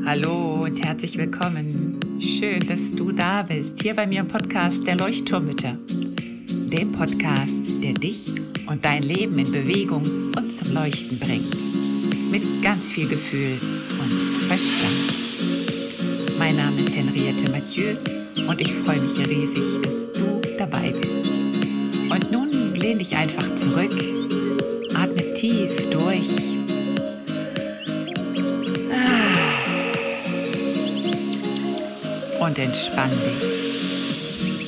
Hallo und herzlich willkommen. Schön, dass du da bist, hier bei mir im Podcast der Leuchtturmmütter. Dem Podcast, der dich und dein Leben in Bewegung und zum Leuchten bringt. Mit ganz viel Gefühl und Verstand. Mein Name ist Henriette Mathieu und ich freue mich riesig, dass du dabei bist. Und nun lehn dich einfach zurück, atme tief durch. Und entspann dich.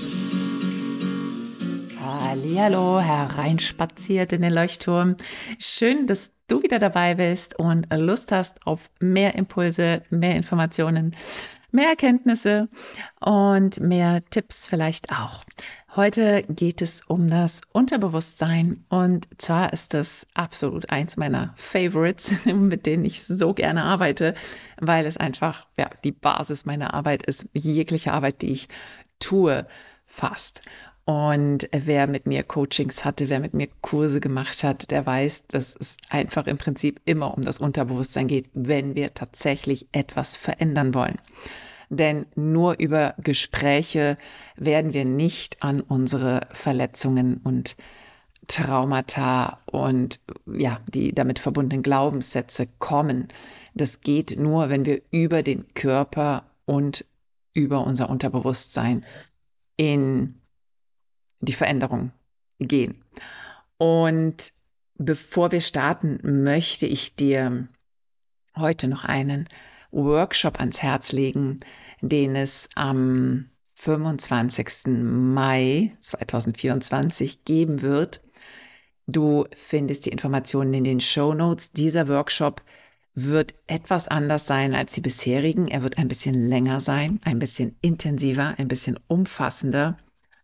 Hallihallo, hereinspaziert in den Leuchtturm. Schön, dass du wieder dabei bist und Lust hast auf mehr Impulse, mehr Informationen, mehr Erkenntnisse und mehr Tipps vielleicht auch. Heute geht es um das Unterbewusstsein und zwar ist das absolut eins meiner Favorites, mit denen ich so gerne arbeite, weil es einfach die Basis meiner Arbeit ist, jegliche Arbeit, die ich tue, fast. Und wer mit mir Coachings hatte, wer mit mir Kurse gemacht hat, der weiß, dass es einfach im Prinzip immer um das Unterbewusstsein geht, wenn wir tatsächlich etwas verändern wollen. Denn nur über Gespräche werden wir nicht an unsere Verletzungen und Traumata und die damit verbundenen Glaubenssätze kommen. Das geht nur, wenn wir über den Körper und über unser Unterbewusstsein in die Veränderung gehen. Und bevor wir starten, möchte ich dir heute noch einen Workshop ans Herz legen, den es am 25. Mai 2024 geben wird. Du findest die Informationen in den Shownotes. Dieser Workshop wird etwas anders sein als die bisherigen. Er wird ein bisschen länger sein, ein bisschen intensiver, ein bisschen umfassender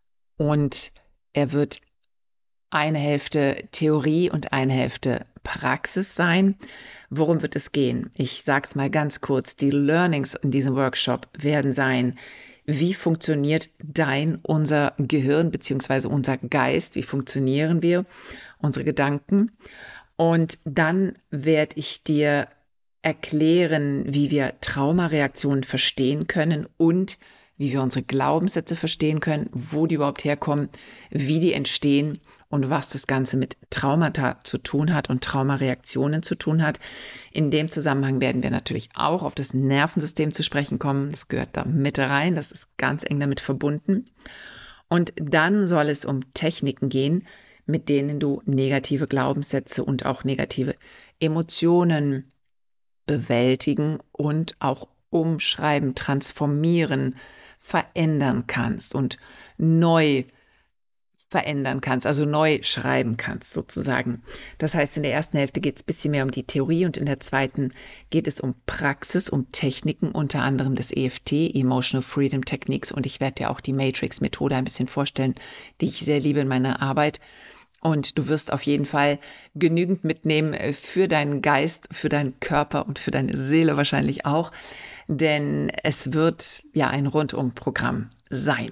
und er wird eine Hälfte Theorie und eine Hälfte Praxis sein. Worum wird es gehen? Ich sage es mal ganz kurz. Die Learnings in diesem Workshop werden sein, wie funktioniert unser Gehirn bzw. unser Geist, wie funktionieren wir, unsere Gedanken. Und dann werde ich dir erklären, wie wir Traumareaktionen verstehen können und wie wir unsere Glaubenssätze verstehen können, wo die überhaupt herkommen, wie die entstehen und was das Ganze mit Traumata zu tun hat und Traumareaktionen zu tun hat. In dem Zusammenhang werden wir natürlich auch auf das Nervensystem zu sprechen kommen. Das gehört da mit rein, das ist ganz eng damit verbunden. Und dann soll es um Techniken gehen, mit denen du negative Glaubenssätze und auch negative Emotionen bewältigen und auch umschreiben, transformieren, verändern kannst und neu verändern kannst, also neu schreiben kannst sozusagen. Das heißt, in der ersten Hälfte geht es ein bisschen mehr um die Theorie und in der zweiten geht es um Praxis, um Techniken, unter anderem des EFT, Emotional Freedom Techniques, und ich werde dir auch die Matrix-Methode ein bisschen vorstellen, die ich sehr liebe in meiner Arbeit. Und du wirst auf jeden Fall genügend mitnehmen für deinen Geist, für deinen Körper und für deine Seele wahrscheinlich auch, denn es wird ein Rundum-Programm sein.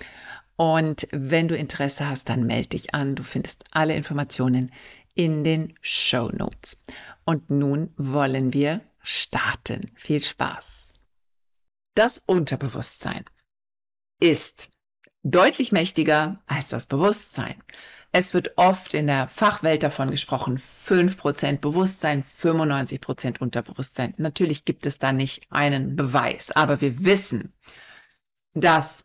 Und wenn du Interesse hast, dann melde dich an. Du findest alle Informationen in den Shownotes. Und nun wollen wir starten. Viel Spaß. Das Unterbewusstsein ist deutlich mächtiger als das Bewusstsein. Es wird oft in der Fachwelt davon gesprochen, 5% Bewusstsein, 95% Unterbewusstsein. Natürlich gibt es da nicht einen Beweis, aber wir wissen, dass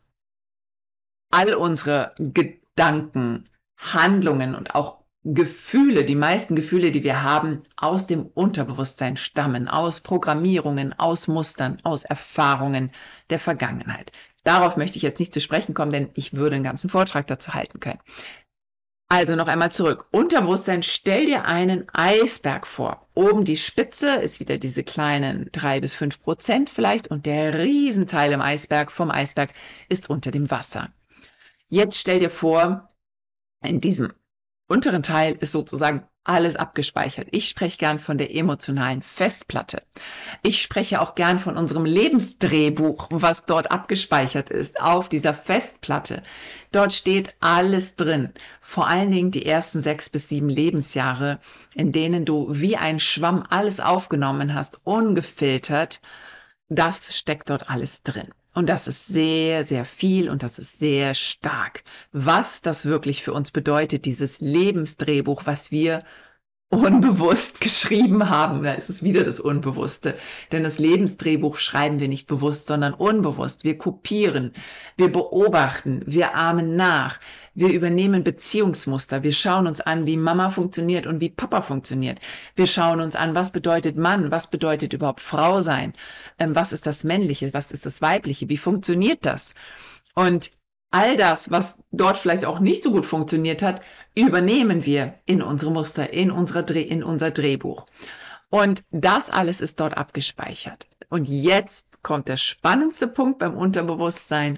all unsere Gedanken, Handlungen und auch Gefühle, die meisten Gefühle, die wir haben, aus dem Unterbewusstsein stammen, aus Programmierungen, aus Mustern, aus Erfahrungen der Vergangenheit. Darauf möchte ich jetzt nicht zu sprechen kommen, denn ich würde einen ganzen Vortrag dazu halten können. Also noch einmal zurück. Unterbewusstsein, stell dir einen Eisberg vor. Oben die Spitze ist wieder diese kleinen 3-5% vielleicht und der Riesenteil vom Eisberg ist unter dem Wasser. Jetzt stell dir vor, in diesem unteren Teil ist sozusagen alles abgespeichert. Ich spreche gern von der emotionalen Festplatte. Ich spreche auch gern von unserem Lebensdrehbuch, was dort abgespeichert ist, auf dieser Festplatte. Dort steht alles drin. Vor allen Dingen die ersten 6 bis 7 Lebensjahre, in denen du wie ein Schwamm alles aufgenommen hast, ungefiltert. Das steckt dort alles drin. Und das ist sehr, sehr viel und das ist sehr stark. Was das wirklich für uns bedeutet, dieses Lebensdrehbuch, was wir unbewusst geschrieben haben. Da ist es wieder das Unbewusste. Denn das Lebensdrehbuch schreiben wir nicht bewusst, sondern unbewusst. Wir kopieren, wir beobachten, wir ahmen nach, wir übernehmen Beziehungsmuster. Wir schauen uns an, wie Mama funktioniert und wie Papa funktioniert. Wir schauen uns an, was bedeutet Mann, was bedeutet überhaupt Frau sein, was ist das Männliche, was ist das Weibliche, wie funktioniert das? Und all das, was dort vielleicht auch nicht so gut funktioniert hat, übernehmen wir in unsere Muster, in unser Drehbuch. Und das alles ist dort abgespeichert. Und jetzt kommt der spannendste Punkt beim Unterbewusstsein,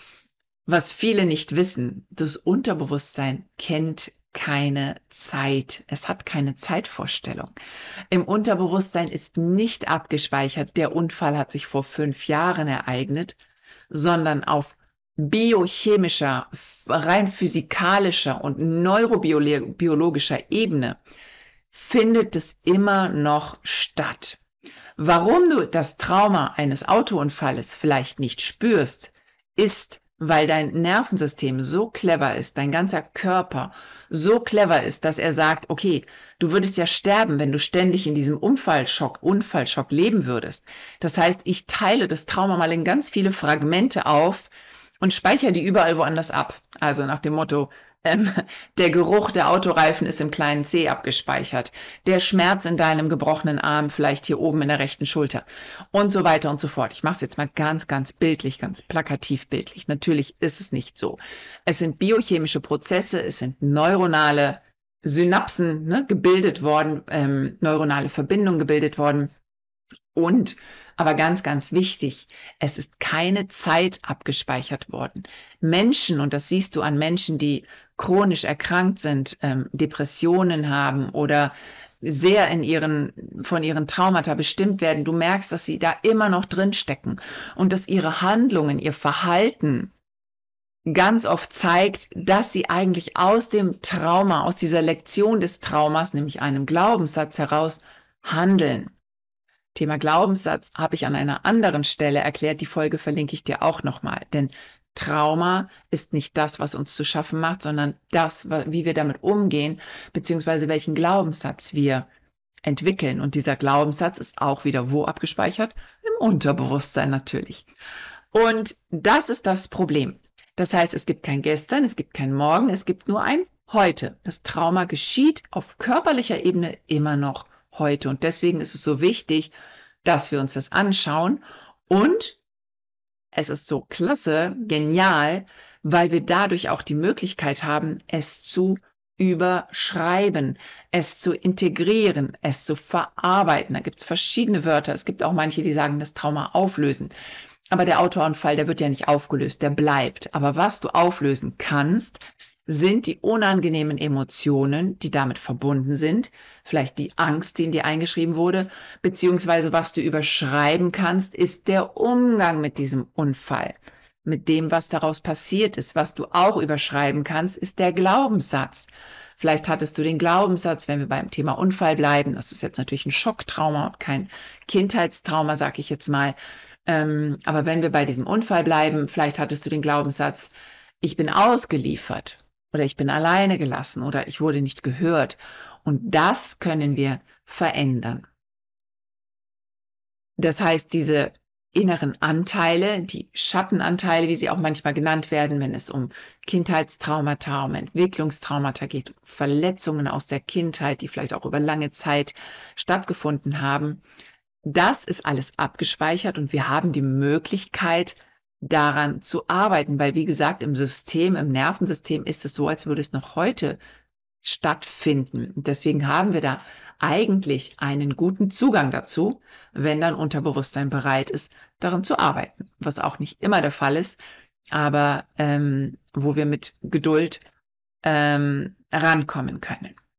was viele nicht wissen. Das Unterbewusstsein kennt keine Zeit. Es hat keine Zeitvorstellung. Im Unterbewusstsein ist nicht abgespeichert, der Unfall hat sich vor 5 Jahren ereignet, sondern auf biochemischer, rein physikalischer und neurobiologischer Ebene findet es immer noch statt. Warum du das Trauma eines Autounfalles vielleicht nicht spürst, ist, weil dein Nervensystem so clever ist, dein ganzer Körper so clever ist, dass er sagt, okay, du würdest ja sterben, wenn du ständig in diesem Unfallschock leben würdest. Das heißt, ich teile das Trauma mal in ganz viele Fragmente auf und speichere die überall woanders ab. Also nach dem Motto, der Geruch der Autoreifen ist im kleinen C abgespeichert, der Schmerz in deinem gebrochenen Arm vielleicht hier oben in der rechten Schulter und so weiter und so fort. Ich mache es jetzt mal ganz, ganz bildlich, ganz plakativ bildlich. Natürlich ist es nicht so. Es sind biochemische Prozesse, es sind neuronale Synapsen gebildet worden, neuronale Verbindungen gebildet worden. Und, aber ganz, ganz wichtig, es ist keine Zeit abgespeichert worden. Menschen, und das siehst du an Menschen, die chronisch erkrankt sind, Depressionen haben oder sehr von ihren Traumata bestimmt werden, du merkst, dass sie da immer noch drin stecken und dass ihre Handlungen, ihr Verhalten ganz oft zeigt, dass sie eigentlich aus dem Trauma, aus dieser Lektion des Traumas, nämlich einem Glaubenssatz heraus, handeln. Thema Glaubenssatz habe ich an einer anderen Stelle erklärt. Die Folge verlinke ich dir auch nochmal. Denn Trauma ist nicht das, was uns zu schaffen macht, sondern das, wie wir damit umgehen, beziehungsweise welchen Glaubenssatz wir entwickeln. Und dieser Glaubenssatz ist auch wieder wo abgespeichert? Im Unterbewusstsein natürlich. Und das ist das Problem. Das heißt, es gibt kein Gestern, es gibt kein Morgen, es gibt nur ein Heute. Das Trauma geschieht auf körperlicher Ebene immer noch heute. Und deswegen ist es so wichtig, dass wir uns das anschauen. Und es ist so klasse, genial, weil wir dadurch auch die Möglichkeit haben, es zu überschreiben, es zu integrieren, es zu verarbeiten. Da gibt es verschiedene Wörter. Es gibt auch manche, die sagen, das Trauma auflösen. Aber der Autounfall, der wird ja nicht aufgelöst, der bleibt. Aber was du auflösen kannst, sind die unangenehmen Emotionen, die damit verbunden sind, vielleicht die Angst, die in dir eingeschrieben wurde, beziehungsweise was du überschreiben kannst, ist der Umgang mit diesem Unfall, mit dem, was daraus passiert ist. Was du auch überschreiben kannst, ist der Glaubenssatz. Vielleicht hattest du den Glaubenssatz, wenn wir beim Thema Unfall bleiben, das ist jetzt natürlich ein Schocktrauma und kein Kindheitstrauma, sag ich jetzt mal, aber wenn wir bei diesem Unfall bleiben, vielleicht hattest du den Glaubenssatz, ich bin ausgeliefert. Oder ich bin alleine gelassen oder ich wurde nicht gehört. Und das können wir verändern. Das heißt, diese inneren Anteile, die Schattenanteile, wie sie auch manchmal genannt werden, wenn es um Kindheitstraumata, um Entwicklungstraumata geht, Verletzungen aus der Kindheit, die vielleicht auch über lange Zeit stattgefunden haben, das ist alles abgespeichert und wir haben die Möglichkeit, daran zu arbeiten, weil wie gesagt, im Nervensystem ist es so, als würde es noch heute stattfinden. Deswegen haben wir da eigentlich einen guten Zugang dazu, wenn dein Unterbewusstsein bereit ist, daran zu arbeiten, was auch nicht immer der Fall ist, aber wo wir mit Geduld rankommen können.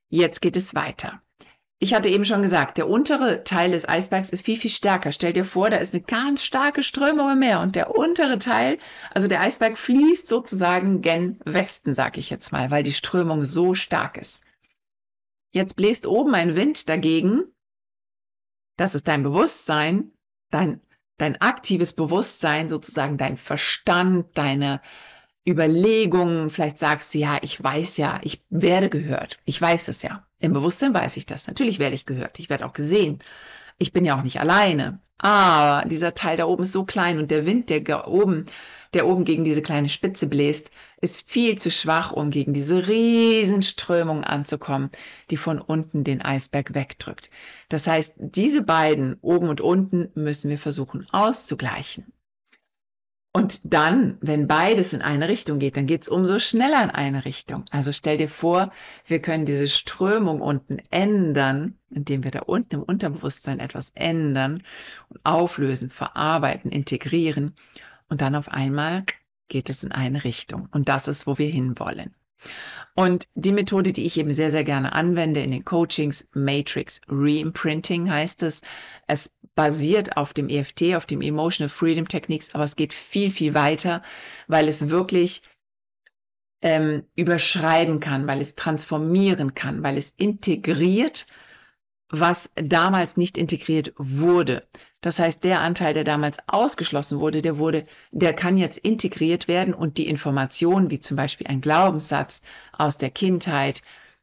Jetzt geht es weiter. Ich hatte eben schon gesagt, der untere Teil des Eisbergs ist viel, viel stärker. Stell dir vor, da ist eine ganz starke Strömung im Meer und der untere Teil, also der Eisberg fließt sozusagen gen Westen, sag ich jetzt mal, weil die Strömung so stark ist. Jetzt bläst oben ein Wind dagegen. Das ist dein Bewusstsein, dein aktives Bewusstsein, sozusagen dein Verstand, deine Überlegungen. Vielleicht sagst du, ja, ich weiß ja, ich werde gehört. Ich weiß es ja. Im Bewusstsein weiß ich das. Natürlich werde ich gehört. Ich werde auch gesehen. Ich bin ja auch nicht alleine. Aber dieser Teil da oben ist so klein und der Wind, der oben gegen diese kleine Spitze bläst, ist viel zu schwach, um gegen diese Riesenströmung anzukommen, die von unten den Eisberg wegdrückt. Das heißt, diese beiden, oben und unten, müssen wir versuchen auszugleichen. Und dann, wenn beides in eine Richtung geht, dann geht es umso schneller in eine Richtung. Also stell dir vor, wir können diese Strömung unten ändern, indem wir da unten im Unterbewusstsein etwas ändern und auflösen, verarbeiten, integrieren. Und dann auf einmal geht es in eine Richtung. Und das ist, wo wir hinwollen. Und die Methode, die ich eben sehr, sehr gerne anwende in den Coachings, Matrix Reimprinting heißt es. Es basiert auf dem EFT, auf dem Emotional Freedom Techniques, aber es geht viel, viel weiter, weil es wirklich überschreiben kann, weil es transformieren kann, weil es integriert, was damals nicht integriert wurde. Das heißt, der Anteil, der damals ausgeschlossen wurde, der kann jetzt integriert werden und die Informationen, wie zum Beispiel ein Glaubenssatz aus der Kindheit,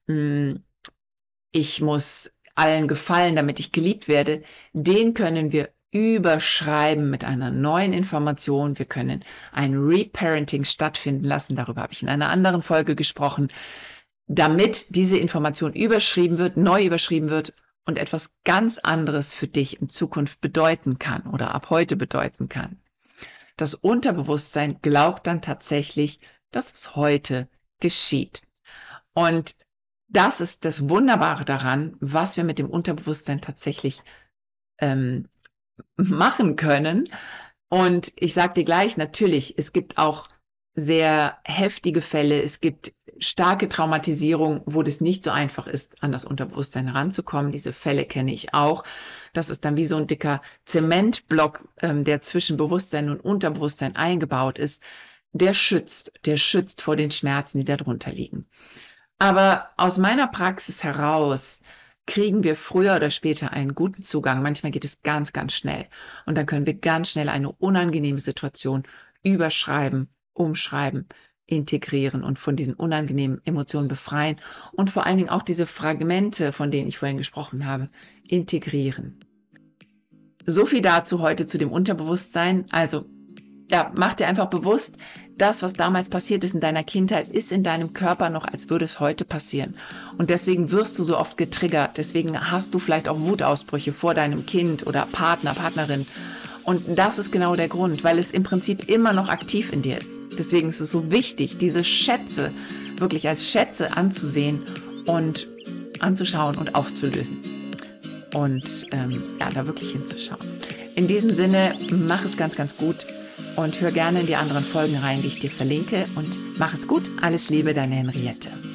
ich muss allen gefallen, damit ich geliebt werde, den können wir überschreiben mit einer neuen Information. Wir können ein Reparenting stattfinden lassen. Darüber habe ich in einer anderen Folge gesprochen, damit diese Information überschrieben wird, neu überschrieben wird und etwas ganz anderes für dich in Zukunft bedeuten kann oder ab heute bedeuten kann. Das Unterbewusstsein glaubt dann tatsächlich, dass es heute geschieht. Und das ist das Wunderbare daran, was wir mit dem Unterbewusstsein tatsächlich machen können. Und ich sage dir gleich, natürlich, es gibt auch sehr heftige Fälle, es gibt starke Traumatisierung, wo das nicht so einfach ist, an das Unterbewusstsein heranzukommen. Diese Fälle kenne ich auch. Das ist dann wie so ein dicker Zementblock, der zwischen Bewusstsein und Unterbewusstsein eingebaut ist. Der schützt vor den Schmerzen, die darunter liegen. Aber aus meiner Praxis heraus kriegen wir früher oder später einen guten Zugang. Manchmal geht es ganz, ganz schnell. Und dann können wir ganz schnell eine unangenehme Situation überschreiben, umschreiben, integrieren und von diesen unangenehmen Emotionen befreien und vor allen Dingen auch diese Fragmente, von denen ich vorhin gesprochen habe, integrieren. So viel dazu heute zu dem Unterbewusstsein. Also ja, mach dir einfach bewusst, das, was damals passiert ist in deiner Kindheit, ist in deinem Körper noch, als würde es heute passieren. Und deswegen wirst du so oft getriggert. Deswegen hast du vielleicht auch Wutausbrüche vor deinem Kind oder Partner, Partnerin. Und das ist genau der Grund, weil es im Prinzip immer noch aktiv in dir ist. Deswegen ist es so wichtig, diese Schätze wirklich als Schätze anzusehen und anzuschauen und aufzulösen. Und da wirklich hinzuschauen. In diesem Sinne, mach es ganz, ganz gut und hör gerne in die anderen Folgen rein, die ich dir verlinke. Und mach es gut. Alles Liebe, deine Henriette.